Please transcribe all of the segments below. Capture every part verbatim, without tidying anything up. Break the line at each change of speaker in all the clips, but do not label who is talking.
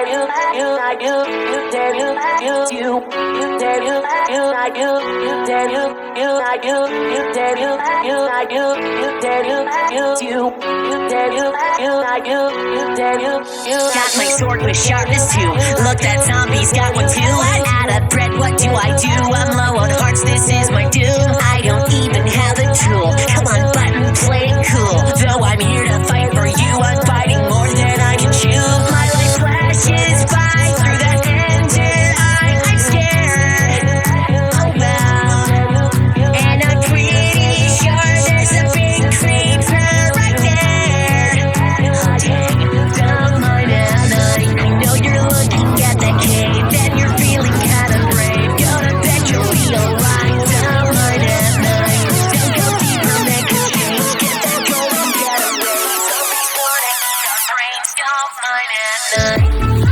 tell you, you like you, you tell you, you you, you tell you, you like you, you tell you, you like you, you tell you, you like you, you tell you, you you, you tell you, you like you, you tell you, you
got my sword with sharpness too. Look, that zombie's got one too. Out of bread, what do I do? I'm low on hearts, this is my doom. I don't even have a tool. Come on, button, play it cool. Though I'm here to fight for you, I'm fighting more than I can chew. My life flashes by through that engine. I, I'm scared. Oh well. And I'm pretty sure there's a big creeper right there. Oh dang, don't mind at night. I know you're looking at that cave, and you're feeling kinda brave. Gonna bet you'll be alright. Don't mind at night. Don't go deeper, make a change. Get that gold and get away. Zombies wanna eat our brains. Don't mind at night.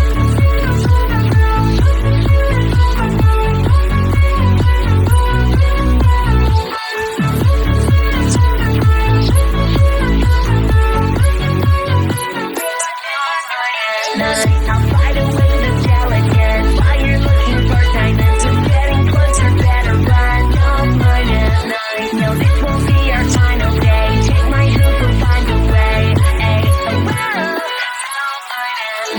I'll fight away the skeleton while you're looking for diamonds. We're getting closer, better run. Don't mind at night. No, this won't be our final day. Take my hoop and find a way. Hey, oh, wow. Don't mind at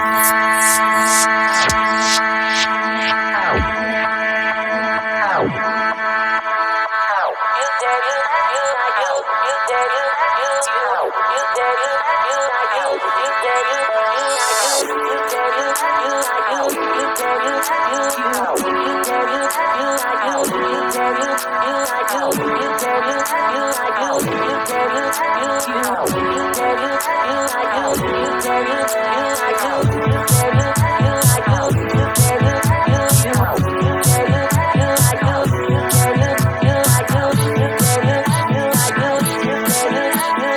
you tell you, you like you, you tell you, you you, you tell you, you like you, you tell you, you like you, you tell you, you like you, you tell you, you you, you tell you, you like you, you tell you, you like you, you tell you, you like you, you tell you, you you, you tell you, you like you, you tell you, you like you, you tell you, you like you, you tell you, you you, you tell you, you like you, you tell you, you like you, you tell you, you like you, you tell you,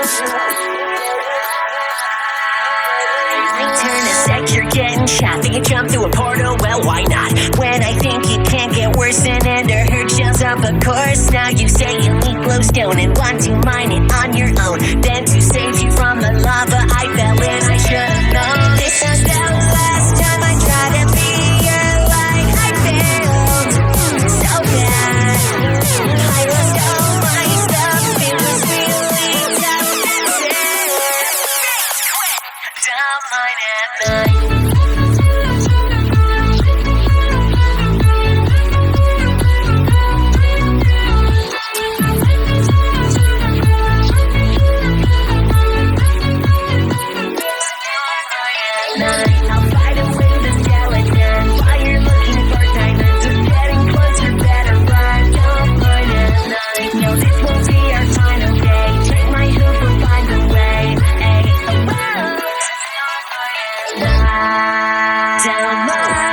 you
turn a sec, you're getting shot. Think you jump through a portal? Well, why not? When I think it can't get worse than Ender Herd shells up a course. Now you say you need glowstone and want to mine it on your own. Then to save you from the lava I fell in, I should've known. This is the last time I try to be your light. I failed so bad. I lost all my stuff. It was really tough. That's it. Don't mind at night. I'll fight away the skeleton while you're looking for diamonds. We're getting closer, better run. Don't mind at night. No, this won't be our final day. Take my hoop and find a way. Hey, oh, wow. Don't mind.